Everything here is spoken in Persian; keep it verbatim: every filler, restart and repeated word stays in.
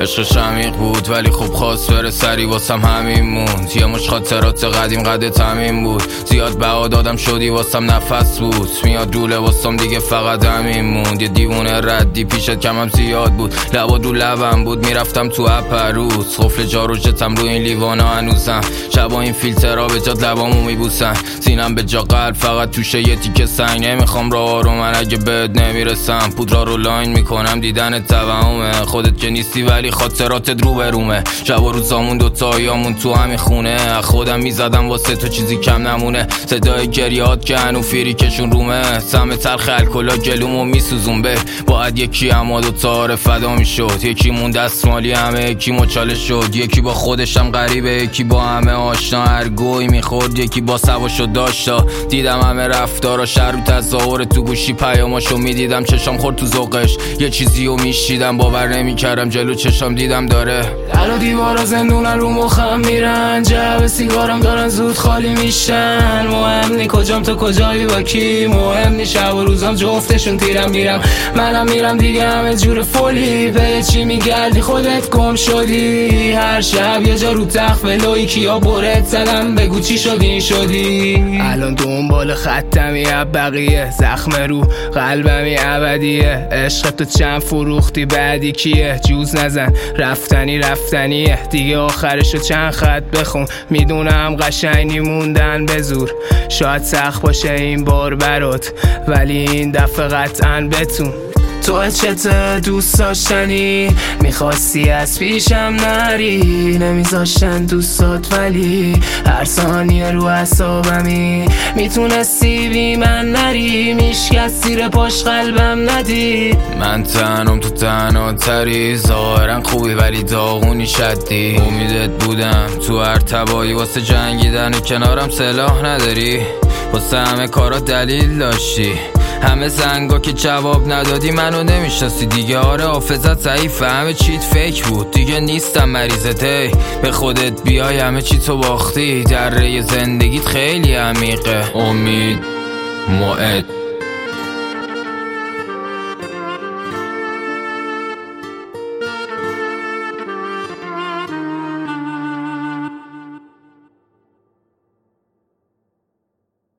عشقش عمیق بود ولی خوب خواست بره سری واسم همین موند. یه مش خاطرات قدیم قد تمیم بود، زیاد بها دادم شدی واسم نفس بود. میاد دوله واسم دیگه فقط همین موند. یه دیوونه ردی پیشت کمم زیاد بود، لبا دو لبم بود میرفتم تو اپروز. قفل جارو جتم رو این لیوانا هنوزم، شبا این فیلترها به جات لبامو میبوسن. سینم به جا قلب فقط توشه یه تیکه سنگ. نمیخوام راه رو من اگه بهت نمیرسم، پودرا رو لاین میکنم دیدن توهمه. خودت که نیستی ولی خاطراتت رو برومه. شب و روزامون دوتاییامون تو همین خونه، خودم میزدم واسه تو چیزی کم نمونه. صدای گریات که هنو فیری کشون رومه، سم تلخ الکلا گلومو میسوزون. به باید یکی اما دوتا فدا میشد، یکی مون دستمالی همه یکی مچاله شد. یکی با خودشم غریبه یکی با همه آشنا، هر گوی میخورد یکی با سواشو داشتا. دیدم همه رفتارا شر و تظاهر، تو گوشی پیاماشو میدیدم چشام خورد تو ذوقش. یه چیزیو میشیدم باور نمیکردم جلو چشام دیدم داره. در و دیوارا زندونن رو مخم میرن، جعب سیگارم دارن زود خالی میشن. مهم نی کجام تو کجایی با کی، مهم نی شب و روزام جفتشون تیرم میرم. منم میرم دیگه همه جور فولی، به چی میگردی خودت گم شدی. هر شب یه جا رو تخت ولوی کیا برت زدم، بگو چی شدی شدی. الان دنبال خطمی اب بقیه، زخم رو قلبمی ابدیه. عشق تو چند فروختی بعدی کیه، جوز نزن رفتنی رفتنیه دیگه. آخرشو چند خط بخون، میدونم قشنگی موندن به زور. شاید سخت باشه این بار برات ولی این دفعه قطعاً بتون. تو چته دوست داشتنی، میخواستی از پیشم نری. نمیذاشتن دوستات ولی هر ثانیه رو اعصابمی. میتونستی بی من نری، میشکست زیر پاش قلبم ندید. من تنم تو تنها تری، ظاهرا خوبی ولی داغونی شدی. امیدت بودم تو هر تبایی واسه جنگیدن، کنارم سلاح نداری. واسه همه کارا دلیل داشتی، همه زنگا که جواب ندادی منو نمیشناسی دیگه. آره حافظت ضعیفه، همه چیت فیک بود دیگه. نیستم مریضت، ای به خودت بیای همه چی تو باختی. دره زندگیت خیلی عمیقه. امید موعد